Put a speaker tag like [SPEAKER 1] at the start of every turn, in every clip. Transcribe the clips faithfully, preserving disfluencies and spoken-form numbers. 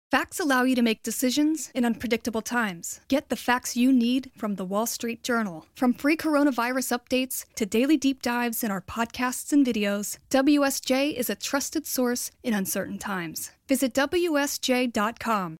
[SPEAKER 1] Facts allow you to make decisions in unpredictable times. Get the facts you need from The Wall Street Journal. From free coronavirus updates to daily deep dives in our podcasts and videos, W S J is a trusted source in uncertain times. Visit W S J dot com.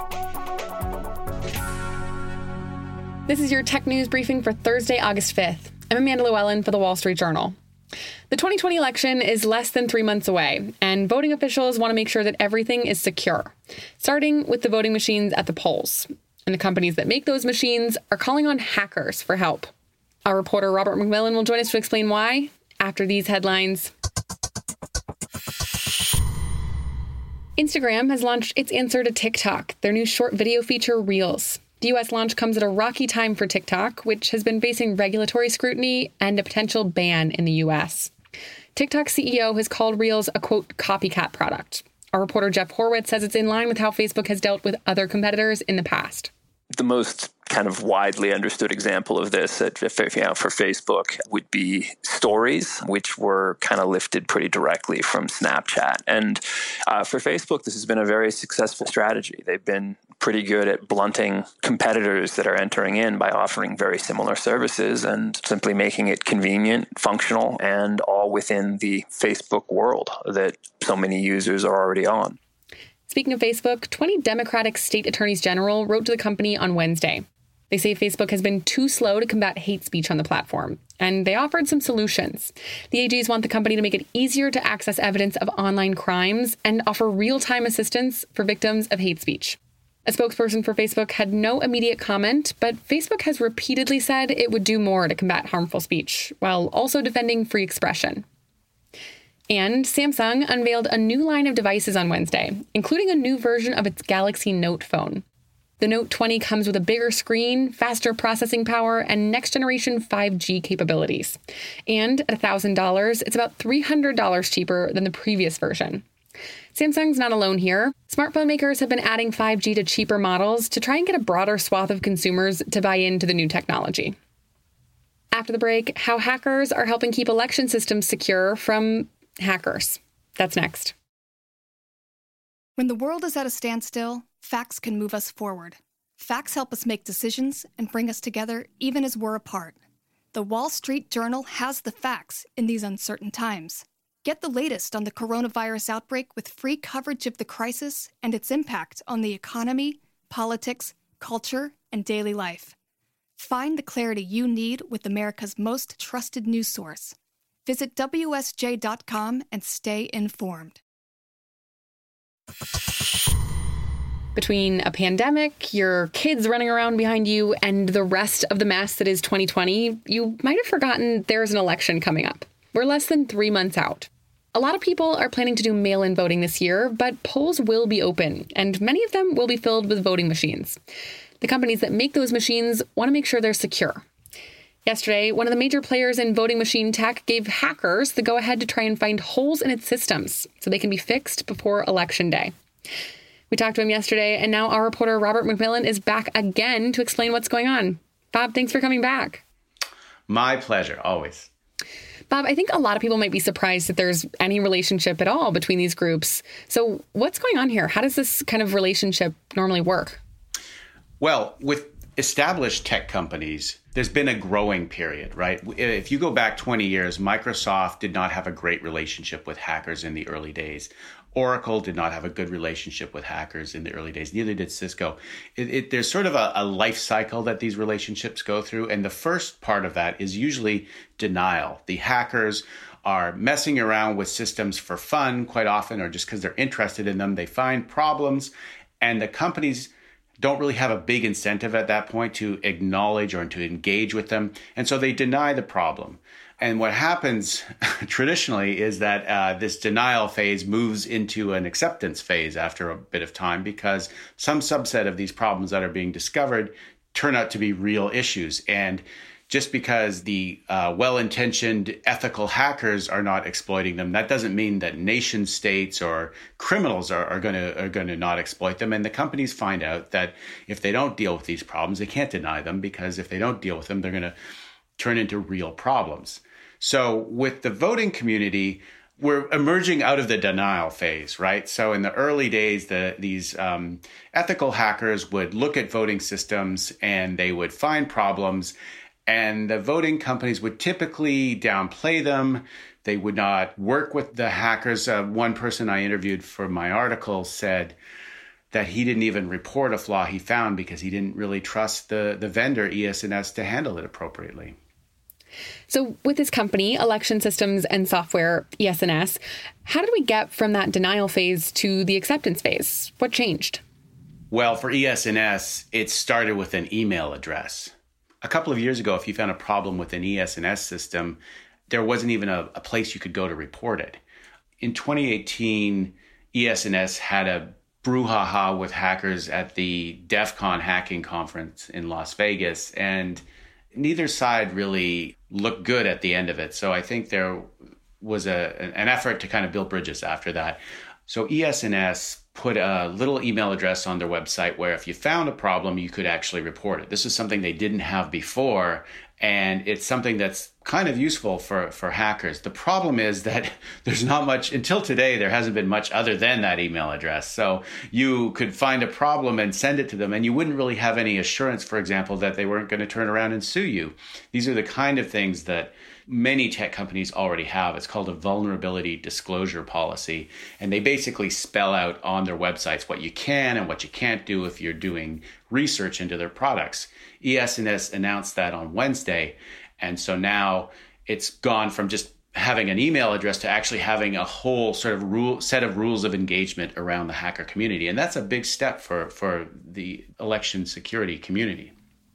[SPEAKER 2] This is your tech news briefing for Thursday, August fifth. I'm Amanda Llewellyn for The Wall Street Journal. The twenty twenty election is less than three months away, and voting officials want to make sure that everything is secure, starting with the voting machines at the polls. And the companies that make those machines are calling on hackers for help. Our reporter Robert McMillan will join us to explain why after these headlines. Instagram has launched its answer to TikTok, their new short video feature, Reels. The U S launch comes at a rocky time for TikTok, which has been facing regulatory scrutiny and a potential ban in the U S. TikTok's C E O has called Reels a, quote, copycat product. Our reporter Jeff Horwitz says it's in line with how Facebook has dealt with other competitors in the past.
[SPEAKER 3] The most kind of widely understood example of this at, you know, for Facebook would be Stories, which were kind of lifted pretty directly from Snapchat. And uh, for Facebook, this has been a very successful strategy. They've been pretty good at blunting competitors that are entering in by offering very similar services and simply making it convenient, functional, and all within the Facebook world that so many users are already on.
[SPEAKER 2] Speaking of Facebook, twenty Democratic state attorneys general wrote to the company on Wednesday. They say Facebook has been too slow to combat hate speech on the platform, and they offered some solutions. The A Gs want the company to make it easier to access evidence of online crimes and offer real-time assistance for victims of hate speech. A spokesperson for Facebook had no immediate comment, but Facebook has repeatedly said it would do more to combat harmful speech, while also defending free expression. And Samsung unveiled a new line of devices on Wednesday, including a new version of its Galaxy Note phone. The Note twenty comes with a bigger screen, faster processing power, and next-generation five G capabilities. And at one thousand dollars, it's about three hundred dollars cheaper than the previous version. Samsung's not alone here. Smartphone makers have been adding five G to cheaper models to try and get a broader swath of consumers to buy into the new technology. After the break, how hackers are helping keep election systems secure from hackers. That's next.
[SPEAKER 1] When the world is at a standstill, facts can move us forward. Facts help us make decisions and bring us together even as we're apart. The Wall Street Journal has the facts in these uncertain times. Get the latest on the coronavirus outbreak with free coverage of the crisis and its impact on the economy, politics, culture, and daily life. Find the clarity you need with America's most trusted news source. Visit W S J dot com and stay informed.
[SPEAKER 2] Between a pandemic, your kids running around behind you, and the rest of the mess that is twenty twenty, you might have forgotten there's an election coming up. We're less than three months out. A lot of people are planning to do mail-in voting this year, but polls will be open, and many of them will be filled with voting machines. The companies that make those machines want to make sure they're secure. Yesterday, one of the major players in voting machine tech gave hackers the go-ahead to try and find holes in its systems so they can be fixed before Election Day. We talked to him yesterday, and now our reporter Robert McMillan is back again to explain what's going on. Bob, thanks for coming back.
[SPEAKER 4] My pleasure, always.
[SPEAKER 2] Bob, I think a lot of people might be surprised that there's any relationship at all between these groups. So what's going on here? How does this kind of relationship normally work?
[SPEAKER 4] Well, with established tech companies, there's been a growing period, right? If you go back twenty years, Microsoft did not have a great relationship with hackers in the early days. Oracle did not have a good relationship with hackers in the early days. Neither did Cisco. It, it, there's sort of a, a life cycle that these relationships go through. And the first part of that is usually denial. The hackers are messing around with systems for fun quite often, or just because they're interested in them. They find problems, and the companies don't really have a big incentive at that point to acknowledge or to engage with them. And so they deny the problem. And what happens traditionally is that uh, this denial phase moves into an acceptance phase after a bit of time, because some subset of these problems that are being discovered turn out to be real issues. And just because the uh, well-intentioned ethical hackers are not exploiting them, that doesn't mean that nation states or criminals are, are going to are going to not exploit them. And the companies find out that if they don't deal with these problems, they can't deny them, because if they don't deal with them, they're going to turn into real problems. So with the voting community, we're emerging out of the denial phase, right? So in the early days, the these um, ethical hackers would look at voting systems and they would find problems, and the voting companies would typically downplay them. They would not work with the hackers. Uh, one person I interviewed for my article said that he didn't even report a flaw he found because he didn't really trust the, the vendor, E S N S, to handle it appropriately.
[SPEAKER 2] So with this company, Election Systems and Software, E S N S, how did we get from that denial phase to the acceptance phase? What changed?
[SPEAKER 4] Well, for E S N S, it started with an email address. A couple of years ago, if you found a problem with an E S N S system, there wasn't even a, a place you could go to report it. In twenty eighteen, E S N S had a brouhaha with hackers at the DEF CON hacking conference in Las Vegas, and neither side really looked good at the end of it. So I think there was a an effort to kind of build bridges after that. So E S N S put a little email address on their website where if you found a problem, you could actually report it. This is something they didn't have before, and it's something that's kind of useful for, for hackers. The problem is that there's not much, until today, there hasn't been much other than that email address. So you could find a problem and send it to them, and you wouldn't really have any assurance, for example, that they weren't going to turn around and sue you. These are the kind of things that many tech companies already have. It's called a vulnerability disclosure policy. And they basically spell out on their websites what you can and what you can't do if you're doing research into their products. E S N S announced that on Wednesday. And so now it's gone from just having an email address to actually having a whole sort of rule set of rules of engagement around the hacker community. And that's a big step for, for the election security community.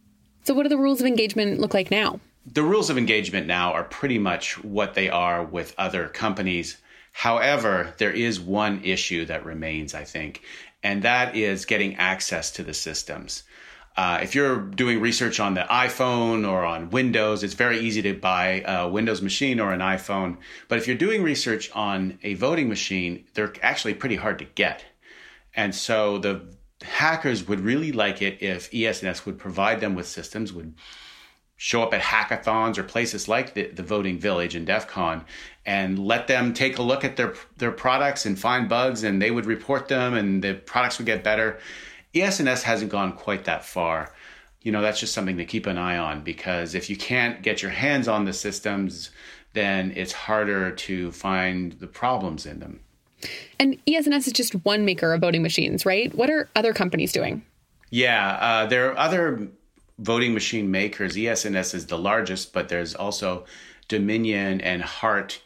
[SPEAKER 2] So what do the rules of engagement look like now?
[SPEAKER 4] The rules of engagement now are pretty much what they are with other companies. However, there is one issue that remains, I think, and that is getting access to the systems. Uh, if you're doing research on the iPhone or on Windows, it's very easy to buy a Windows machine or an iPhone. But if you're doing research on a voting machine, they're actually pretty hard to get. And so the hackers would really like it if E S N S would provide them with systems, would show up at hackathons or places like the, the Voting Village and DEF CON and let them take a look at their their products and find bugs, and they would report them and the products would get better. E S N S hasn't gone quite that far. You know, that's just something to keep an eye on, because if you can't get your hands on the systems, then it's harder to find the problems in them.
[SPEAKER 2] And E S N S is just one maker of voting machines, right? What are other companies doing?
[SPEAKER 4] Yeah, uh, there are other voting machine makers. E S N S is the largest, but there's also Dominion and Hart.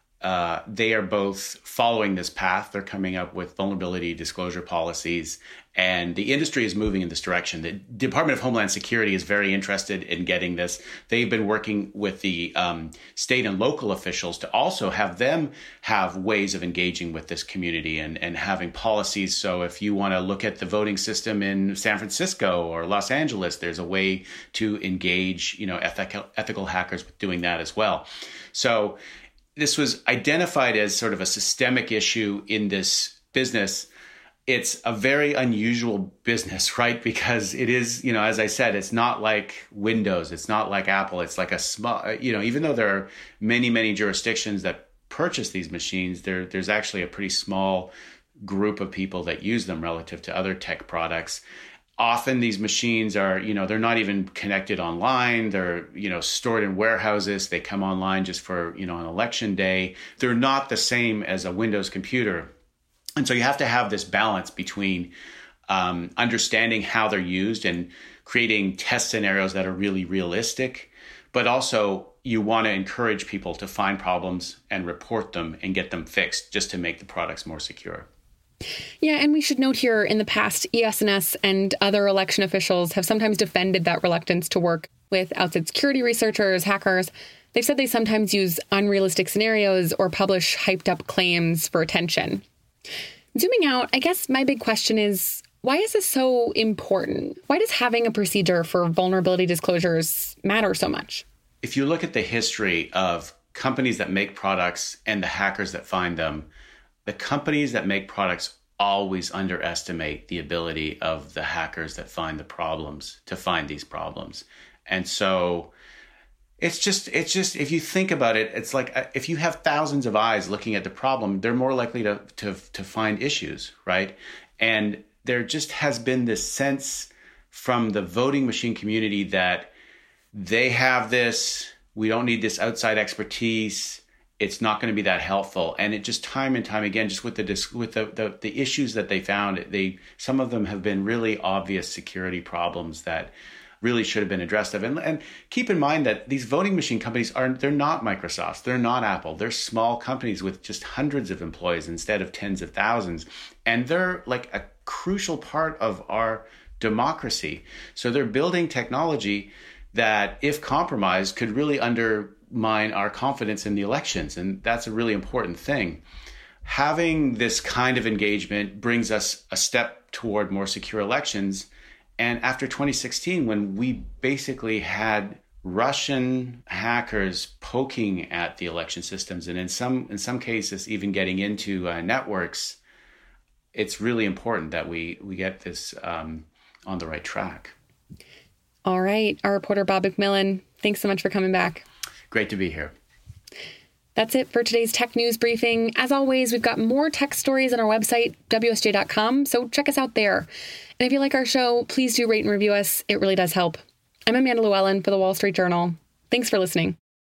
[SPEAKER 4] Uh, they are both following this path. They're coming up with vulnerability disclosure policies, and the industry is moving in this direction. The Department of Homeland Security is very interested in getting this. They've been working with the um, state and local officials to also have them have ways of engaging with this community and, and having policies. So if you want to look at the voting system in San Francisco or Los Angeles, there's a way to engage, you know, ethical, ethical hackers with doing that as well. So this was identified as sort of a systemic issue in this business. It's a very unusual business, right? Because it is, you know, as I said, it's not like Windows. It's not like Apple. It's like a small, you know, even though there are many, many jurisdictions that purchase these machines, there, there's actually a pretty small group of people that use them relative to other tech products. Often these machines are, you know, they're not even connected online. They're, you know, stored in warehouses. They come online just for, you know, an election day. They're not the same as a Windows computer. And so you have to have this balance between um, understanding how they're used and creating test scenarios that are really realistic, but also you want to encourage people to find problems and report them and get them fixed just to make the products more secure.
[SPEAKER 2] Yeah, and we should note here, in the past, E S N S and other election officials have sometimes defended that reluctance to work with outside security researchers, hackers. They've said they sometimes use unrealistic scenarios or publish hyped up claims for attention. Zooming out, I guess my big question is, why is this so important? Why does having a procedure for vulnerability disclosures matter so much?
[SPEAKER 4] If you look at the history of companies that make products and the hackers that find them, the companies that make products always underestimate the ability of the hackers that find the problems to find these problems. And so It's just, it's just, if you think about it, it's like uh, if you have thousands of eyes looking at the problem, they're more likely to, to, to find issues, right? And there just has been this sense from the voting machine community that they have this, we don't need this outside expertise. It's not going to be that helpful. And it just time and time again, just with the with the, the, the issues that they found, they some of them have been really obvious security problems that really should have been addressed. Of. And, and keep in mind that these voting machine companies are, they're not Microsoft, they're not Apple. They're small companies with just hundreds of employees instead of tens of thousands. And they're like a crucial part of our democracy. So they're building technology that, if compromised, could really undermine our confidence in the elections. And that's a really important thing. Having this kind of engagement brings us a step toward more secure elections. And after twenty sixteen, when we basically had Russian hackers poking at the election systems, and in some in some cases even getting into uh, networks, it's really important that we we get this um, on the right track.
[SPEAKER 2] All right, our reporter Bob McMillan, thanks so much for coming back.
[SPEAKER 4] Great to be here.
[SPEAKER 2] That's it for today's tech news briefing. As always, we've got more tech stories on our website, W S J dot com, so check us out there. And if you like our show, please do rate and review us. It really does help. I'm Amanda Llewellyn for the Wall Street Journal. Thanks for listening.